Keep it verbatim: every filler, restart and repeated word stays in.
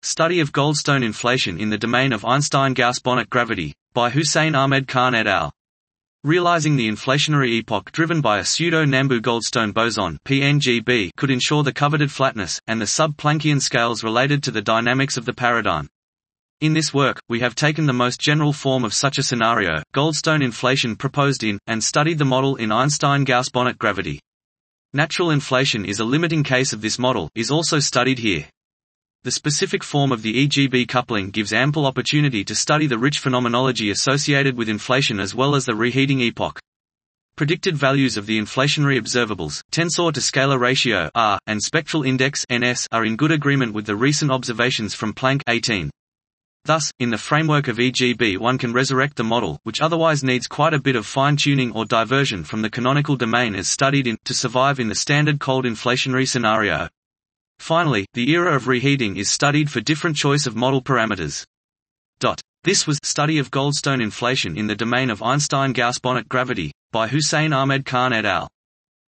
Study of Goldstone inflation in the domain of Einstein-Gauss-Bonnet gravity, by Hussein Ahmed Khan et al. Realizing the inflationary epoch driven by a pseudo-Nambu-Goldstone boson (P N G B) could ensure the coveted flatness, and the sub-Planckian scales related to the dynamics of the paradigm. In this work, we have taken the most general form of such a scenario, Goldstone inflation proposed in, and studied the model in Einstein-Gauss-Bonnet gravity. Natural inflation is a limiting case of this model, is also studied here. The specific form of the E G B coupling gives ample opportunity to study the rich phenomenology associated with inflation as well as the reheating epoch. Predicted values of the inflationary observables, tensor to scalar ratio R, and spectral index N S are in good agreement with the recent observations from Planck eighteen. Thus, in the framework of E G B one can resurrect the model, which otherwise needs quite a bit of fine-tuning or diversion from the canonical domain as studied in, to survive in the standard cold inflationary scenario. Finally, the era of reheating is studied for different choice of model parameters. This was Study of Goldstone inflation in the domain of Einstein-Gauss-Bonnet gravity, by Hussein Ahmed Khan et al.